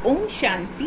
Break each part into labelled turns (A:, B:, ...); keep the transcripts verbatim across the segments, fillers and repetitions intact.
A: Om Shanti.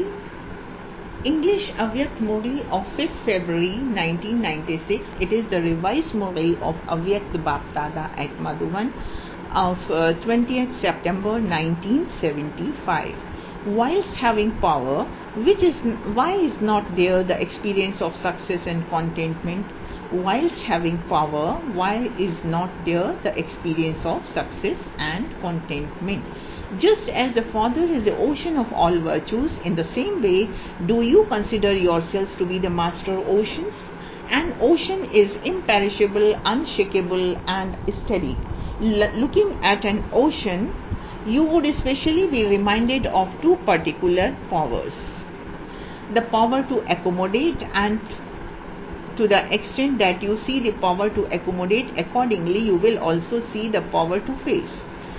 A: English Avyakt Murli of fifth February nineteen ninety-six. It is the revised Murli of Avyakt Bapdada at Madhuban of uh, twentieth September nineteen seventy-five. Whilst having power, which is why is not there the experience of success and contentment? Whilst having power, why is not there the experience of success and contentment? Just as the Father is the ocean of all virtues, in the same way, do you consider yourselves to be the master oceans? An ocean is imperishable, unshakable, and steady. L- looking at an ocean, you would especially be reminded of two particular powers. The power to accommodate, and to the extent that you see the power to accommodate, accordingly you will also see the power to face.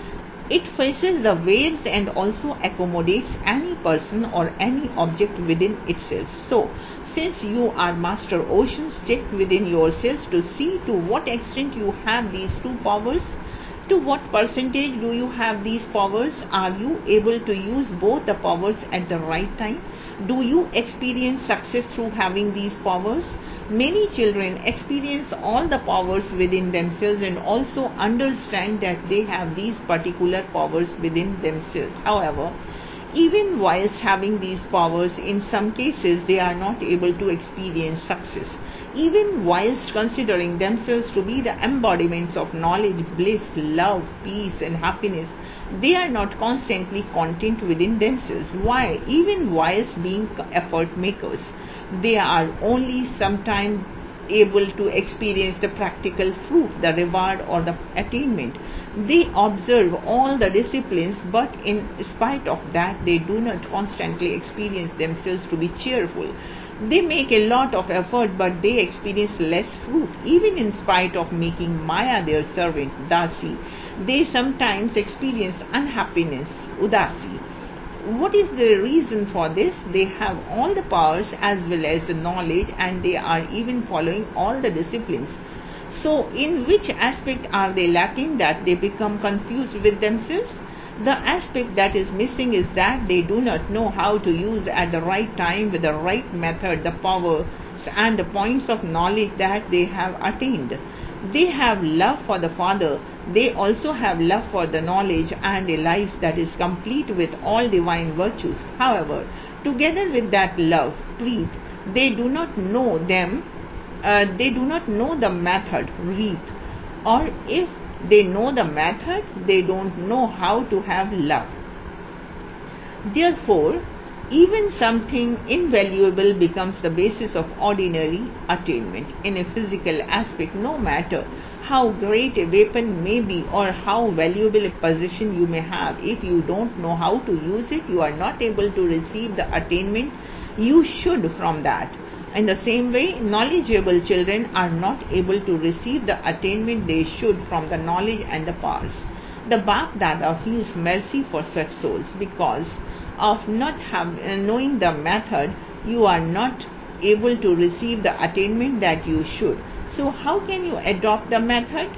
A: It faces the waves and also accommodates any person or any object within itself. So, since you are master oceans, check within yourselves to see to what extent you have these two powers. To what percentage do you have these powers? Are you able to use both the powers at the right time? Do you experience success through having these powers? Many children experience all the powers within themselves and also understand that they have these particular powers within themselves. However, even whilst having these powers, in some cases they are not able to experience success. Even whilst considering themselves to be the embodiments of knowledge, bliss, love, peace and happiness, they are not constantly content within themselves. Why? Even whilst being effort makers, they are only sometimes able to experience the practical fruit, the reward or the attainment. They observe all the disciplines, but in spite of that, they do not constantly experience themselves to be cheerful. They make a lot of effort, but they experience less fruit. Even in spite of making Maya their servant, Dasi, they sometimes experience unhappiness, Udasi. What is the reason for this? They have all the powers as well as the knowledge, and they are even following all the disciplines. So, in which aspect are they lacking that they become confused with themselves? The aspect that is missing is that they do not know how to use at the right time with the right method the powers and the points of knowledge that they have attained. They have love for the Father. They also have love for the knowledge and a life that is complete with all divine virtues. However, together with that love, please, they do not know them. Uh, they do not know the method, Reet, or if they know the method, they don't know how to have love. Therefore, even something invaluable becomes the basis of ordinary attainment. In a physical aspect, no matter how great a weapon may be or how valuable a position you may have, if you don't know how to use it, you are not able to receive the attainment you should from that. In the same way, knowledgeable children are not able to receive the attainment they should from the knowledge and the powers. The Bap Dada feels mercy for such souls because of not have, uh, knowing the method, you are not able to receive the attainment that you should. So how can you adopt the method?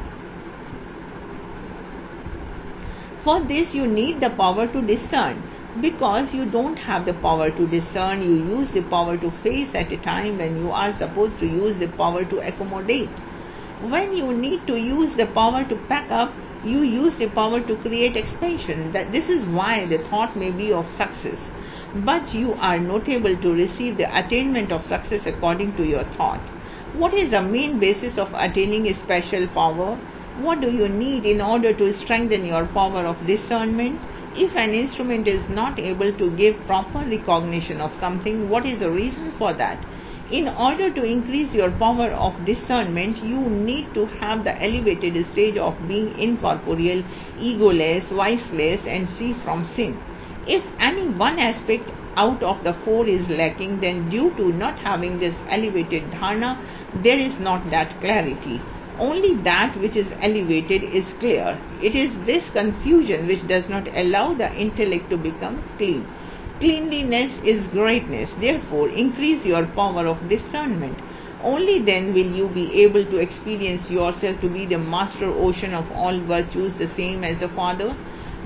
A: For this you need the power to discern. Because you don't have the power to discern, you use the power to face at a time when you are supposed to use the power to accommodate. When you need to use the power to pack up, you use the power to create expansion. That this is why the thought may be of success, but you are not able to receive the attainment of success according to your thought. What is the main basis of attaining a special power? What do you need in order to strengthen your power of discernment? If an instrument is not able to give proper recognition of something, what is the reason for that? In order to increase your power of discernment, you need to have the elevated stage of being incorporeal, egoless, viceless, and free from sin. If any one aspect out of the four is lacking, then due to not having this elevated dharana, there is not that clarity. Only that which is elevated is clear. It is this confusion which does not allow the intellect to become clean. Cleanliness is greatness. Therefore, increase your power of discernment. Only then will you be able to experience yourself to be the master ocean of all virtues, the same as the Father.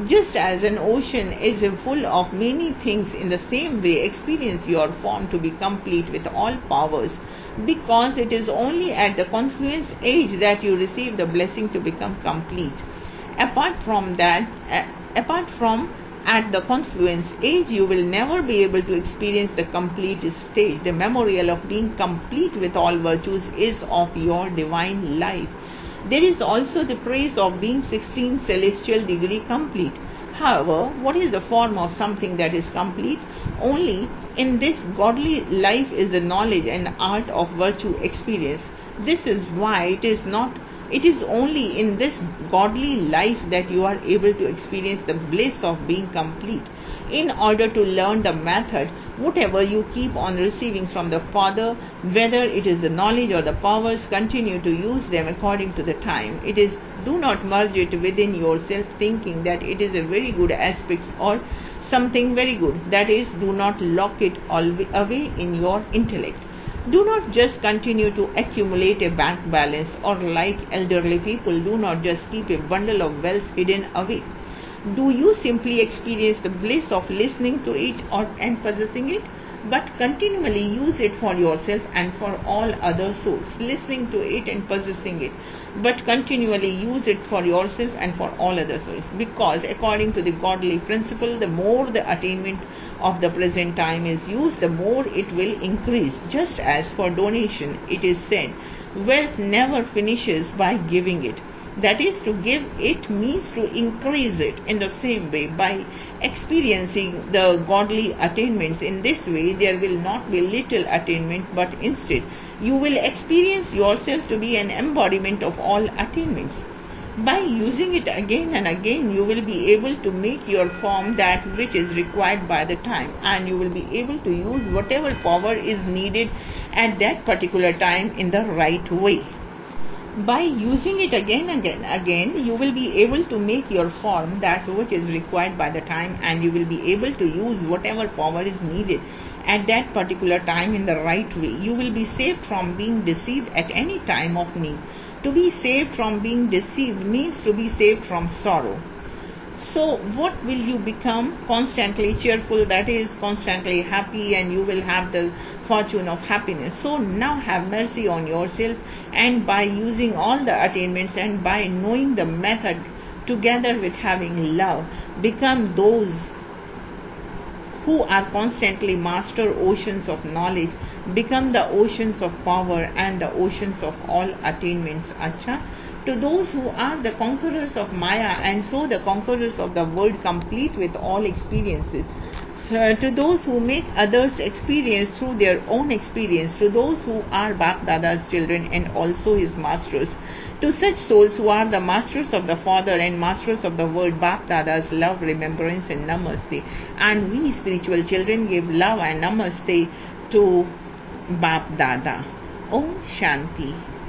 A: Just as an ocean is full of many things, in the same way experience your form to be complete with all powers, because it is only at the confluence age that you receive the blessing to become complete. Apart from that, uh, apart from at the confluence age, you will never be able to experience the complete stage. The memorial of being complete with all virtues is of your divine life. There is also the praise of being sixteen celestial degree complete. However, what is the form of something that is complete? Only in this godly life is the knowledge and art of virtue experience. This is why it is not it is only in this godly life that you are able to experience the bliss of being complete. In order to learn the method, whatever you keep on receiving from the Father, whether it is the knowledge or the powers, continue to use them according to the time. It is do not merge it within yourself thinking that it is a very good aspect or something very good. That is, do not lock it all away in your intellect. Do not just continue to accumulate a bank balance, or like elderly people, do not just keep a bundle of wealth hidden away. Do you simply experience the bliss of listening to it or and possessing it? But continually use it for yourself and for all other souls, listening to it and possessing it, but continually use it for yourself and for all other souls, because according to the godly principle, the more the attainment of the present time is used, the more it will increase. Just as for donation, it is said, wealth never finishes by giving it. That is, to give it means to increase it. In the same way, by experiencing the godly attainments in this way, there will not be little attainment, but instead you will experience yourself to be an embodiment of all attainments. By using it again and again, you will be able to make your form that which is required by the time, and you will be able to use whatever power is needed at that particular time in the right way. By using it again and again, again, you will be able to make your form that which is required by the time, and you will be able to use whatever power is needed at that particular time in the right way. You will be saved from being deceived at any time of need. To be saved from being deceived means to be saved from sorrow. So what will you become? Constantly cheerful, that is, constantly happy, and you will have the fortune of happiness. So now have mercy on yourself, and by using all the attainments and by knowing the method together with having love, become those who are constantly master oceans of knowledge, become the oceans of power and the oceans of all attainments. Acha. To those who are the conquerors of Maya, and so the conquerors of the world, complete with all experiences. So, to those who make others experience through their own experience, to those who are Bap Dada's children and also his masters, to such souls who are the masters of the Father and masters of the world, Bap Dada's love, remembrance and namaste. And we spiritual children give love and namaste to Bap Dada. Om Shanti.